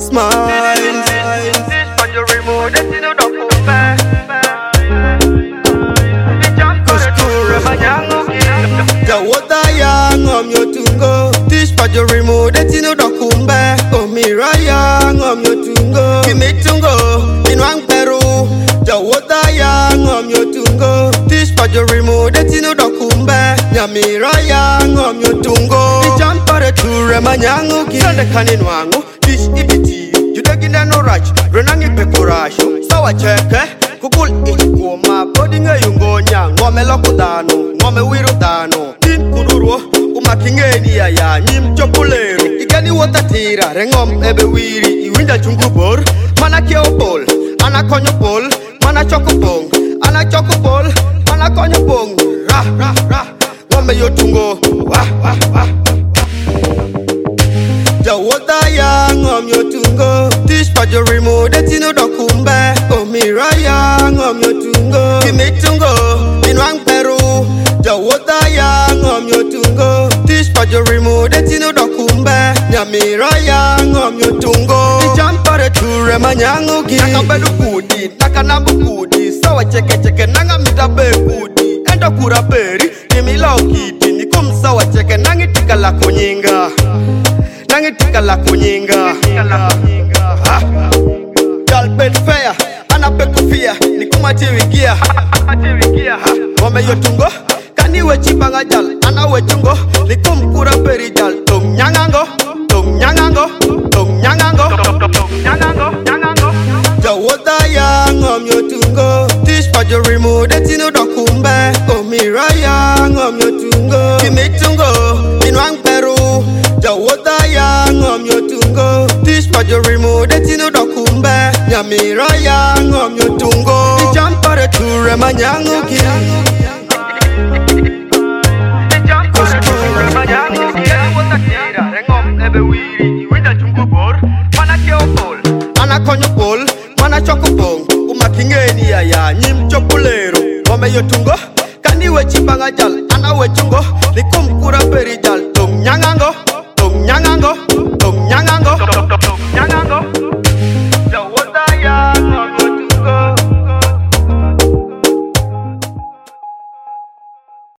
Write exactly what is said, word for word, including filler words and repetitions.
Smile. This for your remote, that's in the document. Jawota yang om yotungo. Tish pa jo remote etino dokumbe. Omira yang om yotungo. Kimitungo inwang Peru. Jawota yang om yotungo. Tish pa jo remote etino dokumbe. Nyamira yang om yotungo. Ijampare ture manyangu ki. Sade kaninwangu. Tish ibiti. Judegina no rach. Renangi pekurasho. Sawa cheke. Kukul iko ma body nga yungo nya ngome lokudano ngome wirudano tin kuduro umakingeni ya ya nyim chopulero igani watatira rengom ebe wiri iwinda chungubor mana keopol ana konyopol mana chokopong ana chokopol mana konyopong ra ra ra ngome yotungo wa wa wa Jawota yang om yotungo. Tish pa jo remote etino dokumbe. Omira yang om yotungo. Kimitungo inwang Peru. Jawota yang om yotungo. Tish pa jo remote etino dokumbe. Nyamira yang om yotungo. Ijampare ture manyangu ki. Nakabedu kudi, nakanabu kudi. Sawa cheke cheke nanga mitabe kudi. Endo kura peri, kimila ukiti. Nikum sawa cheke nangi tika la kunyinga. Nangi tika la kunyinga. Galbet fair, anape kufia. Nikuma tiwigia. Ngome yotungo. Kaniwe chibanga jal, anawe chungo. Nikum kura peri jal. Tung nyangango, tung nyangango, tung nyangango, tung nyangango, nyangango. Jawota yang om yotungo. Tish pa jo remote etino dokumbe. Omira yang om yotungo. Kimitungo inwang Peru. Jawota yang om yotungo. Tish pa jo remote etino dokumbe. Nyamira yang om yotungo. Ijampare ture manyangu ki. Ijampare ture manyangu ki. Watatira rengom ebe wiri iwinda chungubor mana keopol ana konyopol mana chokopong umakingeni ya ya nyim chopulero ngome yotungo. Kaniwe chibanga jal anawe chungo. Nikum kura peri jal tung nyangango tung nyangango